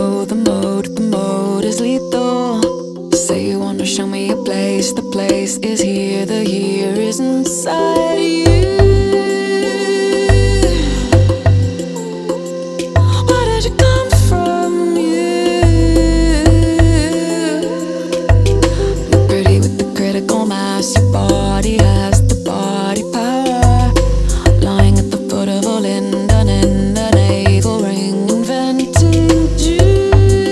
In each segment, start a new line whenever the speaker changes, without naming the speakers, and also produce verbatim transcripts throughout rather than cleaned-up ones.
know the mode, the mode is lethal. Say you wanna show me a place, the place is here, the here is inside you. Where did you come from, you? You're pretty with the critical mass, your body has the body power. Lying at the foot of Olinda in the navel ring, inventing June.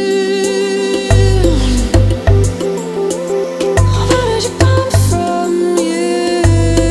Where did you come from, you?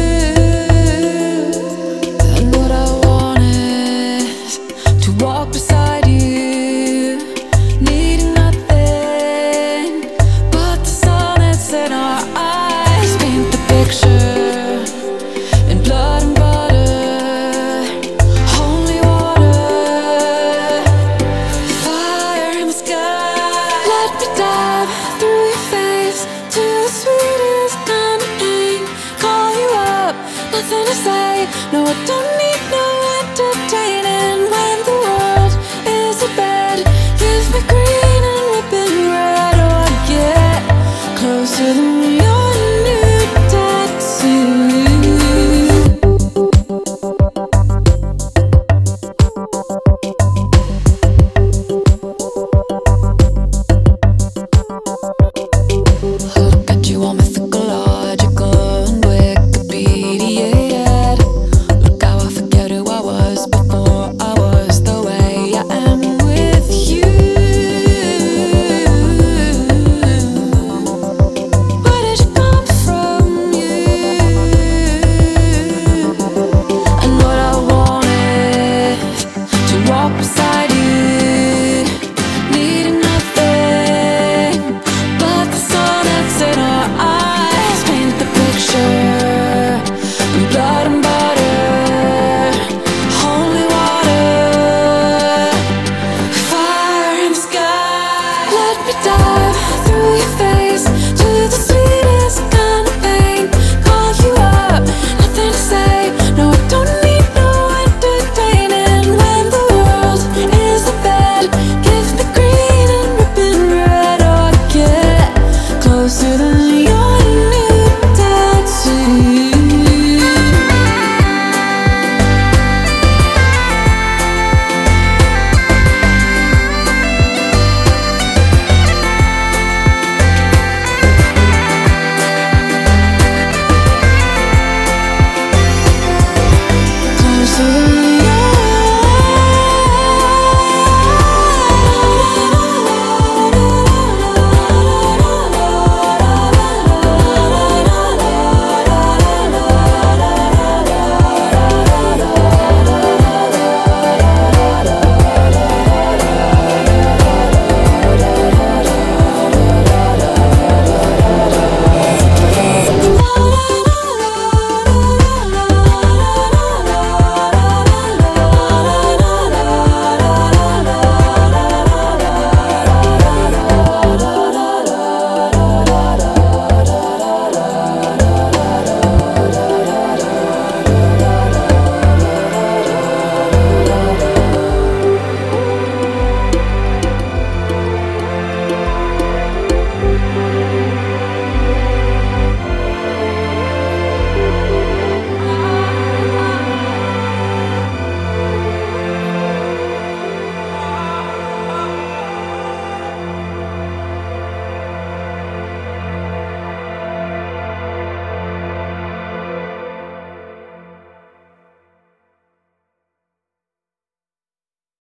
And what I want is to walk beside you, needing nothing but the sonnets in our eyes. Paint the picture in blood and butter, holy water, fire in the sky. Let me dive through your face to the sweetest kind of pain. Call you up, nothing to say. No, I don't need no entertaining. When the world is a bed, give me grief.